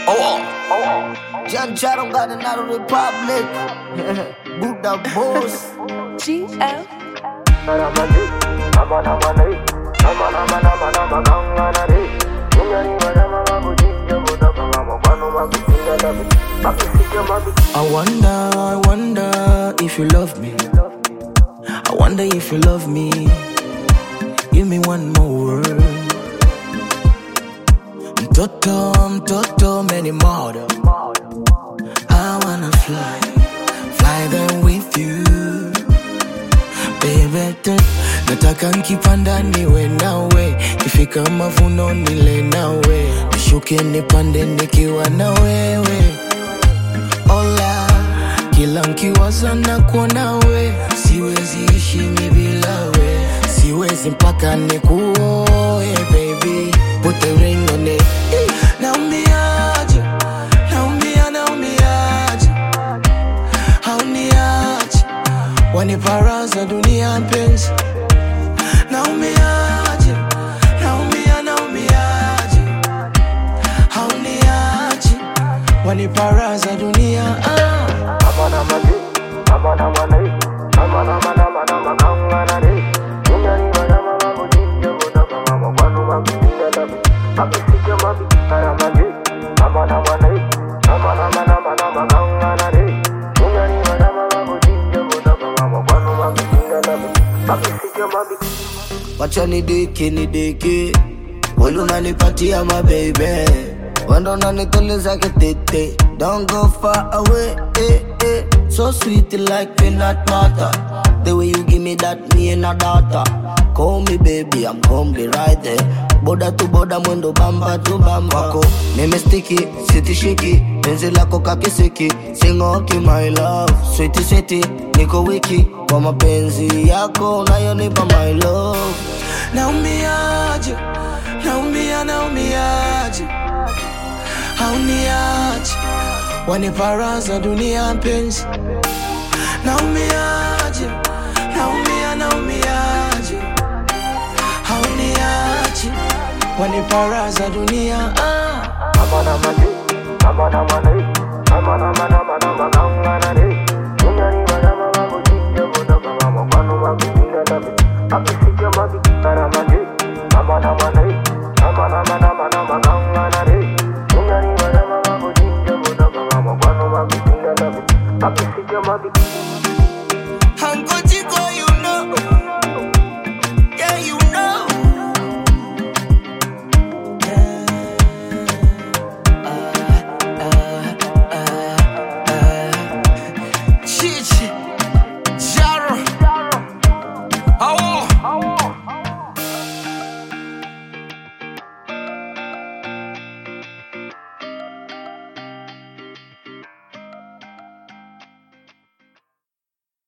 John Chatham got another republic. Buddha boss. GL. I wonder if you love me. I wonder if you love me. Give me one more word. Mtoto, many mother. I wanna fly there with you, baby. Nataka nkipanda niwe nawe, kifika mavuno nile nawe, nishuke nipande nikiwa na wewe. Ola, kila nkiwaza na kuona we, siwezi ishi mi bila we, siwezi mpaka nikuoe baby. Put the ring on it. Naumiaje, naumiaje, hauniaje, waniparaza dunia mpenzi. Naumiaje, naumiaje, hauniaje, waniparaza dunia. Wacha nidiki Wulu nanipatia my baby, wendo nanituliza kitete. Don't go far away, so sweet like peanut butter. The way you give me that, me and a daughter. Call me baby, I'm gonna be right there. Boda to boda, mwendo bamba to bamba. Wako, mimi sticky, city shiki. Penzi lako kakisiki, singoki my love. Sweetie, niko wiki. Kwa mapenzi yako, unayonipa my love. Naumiaje, naumiaje, hauniaje, waniparaza dunia mpenzi. Naumiaje, naumiaje, hauniaje, waniparaza dunia. I'm